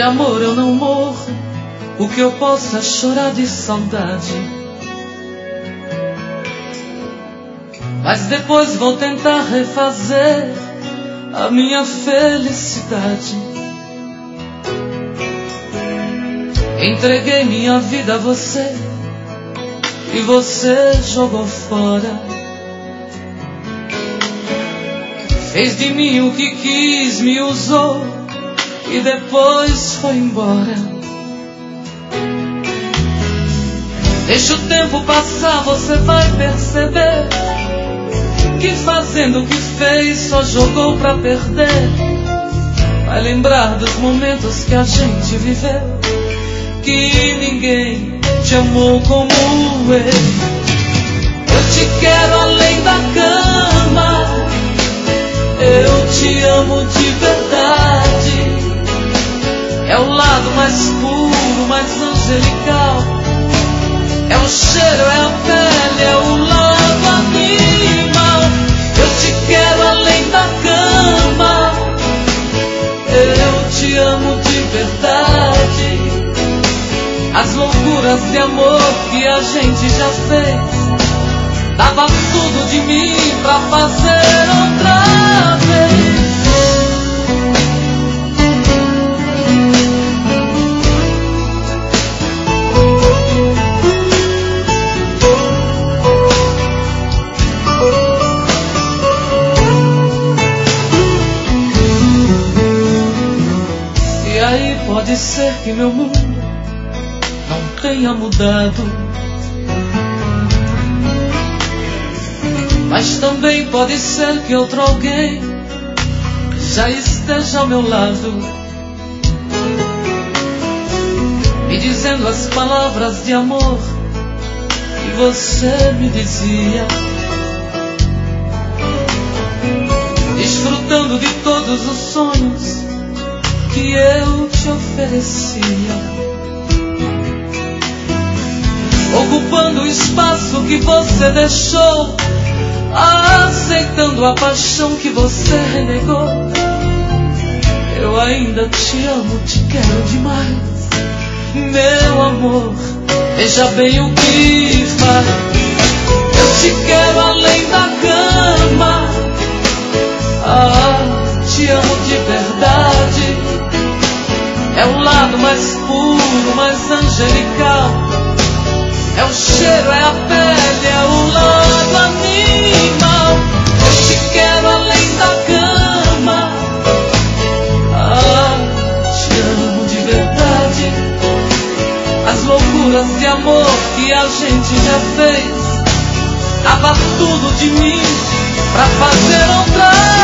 De amor eu não morro, o que eu posso é chorar de saudade. Mas depois vou tentar refazer a minha felicidade. Entreguei minha vida a você e você jogou fora. Fez de mim o que quis, me usou e depois foi embora. Deixa o tempo passar, você vai perceber que fazendo o que fez só jogou pra perder. Vai lembrar dos momentos que a gente viveu, que ninguém te amou como eu. Eu te quero além da cama, eu te amo de verdade. É o lado mais puro, mais angelical. É o cheiro, é a pele, é o lado animal. Eu te quero além da cama, eu te amo de verdade. As loucuras de amor que a gente já fez, dava tudo de mim pra fazer outra vez. E aí pode ser que meu mundo não tenha mudado, mas também pode ser que outro alguém já esteja ao meu lado, me dizendo as palavras de amor que você me dizia, desfrutando de todos os sonhos que eu te oferecia, ocupando o espaço que você deixou, aceitando a paixão que você renegou. Eu ainda te amo, te quero demais, meu amor, veja bem o que faz. Eu te quero além da cama, te amo de verdade. É o lado mais puro, mais angelical. É o cheiro, é a pele, é o lado animal. Eu te quero além da cama, te amo de verdade. As loucuras de amor que a gente já fez, dava tudo de mim pra fazer outra.